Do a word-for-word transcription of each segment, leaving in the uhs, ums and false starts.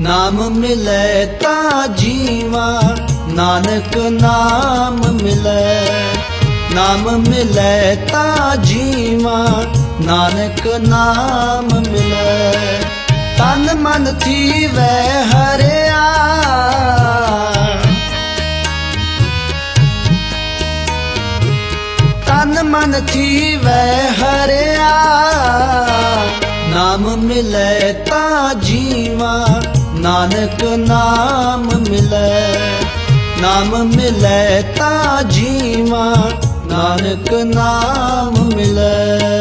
नाम मिले ता जीवा, नानक नाम मिले। नाम मिले ता जीवा, नानक नाम मिले। तन मन थीवे हरिया, तन मन थीवे हरिया। नाम मिले ता जीवा, नानक नाम मिले। नाम मिले ता जीवा, नानक नाम मिले।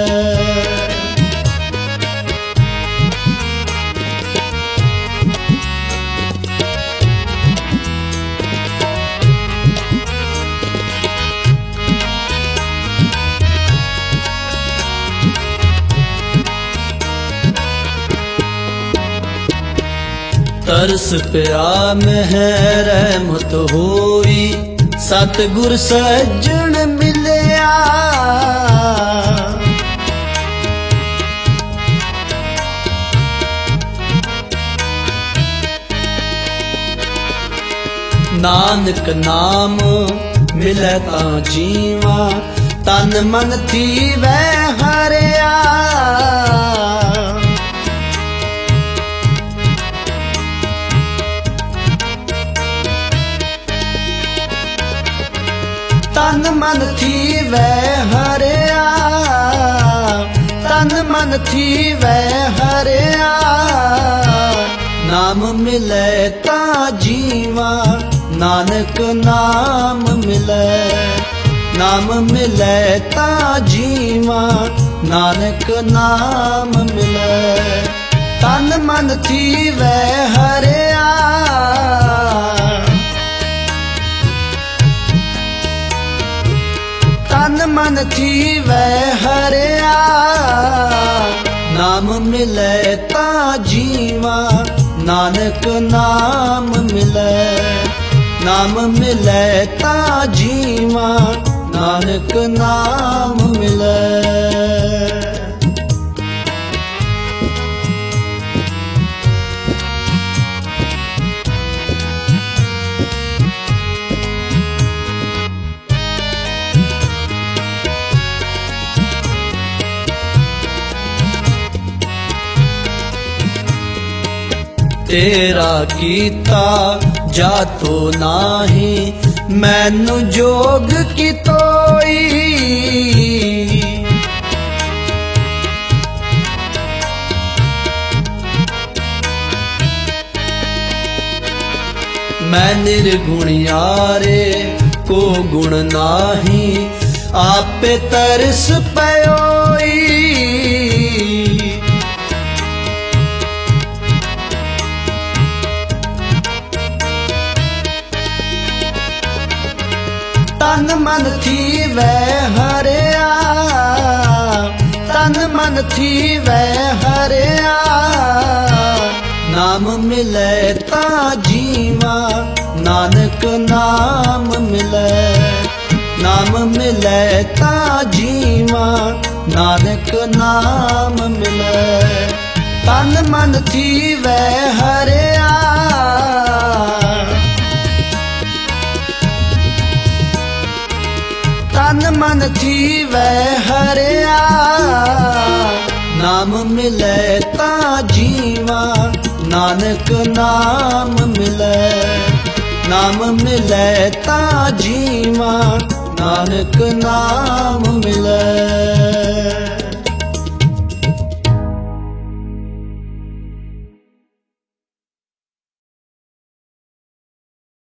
तरस पिया में रहमत होई, सतगुर सज्जन मिलिया। नानक नाम मिले ता जीवा, तन मन थीवे हरिया। तन मन थीवे हरिया, तन मन थीवे हरिया। नाम मिले ता जीवा, नानक नाम मिले। नाम मिले ता जीवा, नानक नाम मिले। तन मन थीवे हरिया, तन मन थीवे हरिया। नाम मिले ता जीवा, नानक नाम मिले। नाम मिले ता जीवा, नानक नाम मिले। तेरा कीता जातो नाही, मैनू जोग की तोई। मैं निर्गुणियारे को गुण नाही, आपे तरस पयोई। तन मन थीवे हरिया, तन मन थीवे हरिया। नाम मिले ता जीवा, नानक नाम मिले। नाम मिले ता जीवा, नानक नाम मिले। तन मन थीवे हरिया, तन मन थीवे हरिया। नाम मिले ता जीवा, नानक नाम मिले। नाम मिले ता जीवा, नानक नाम मिले।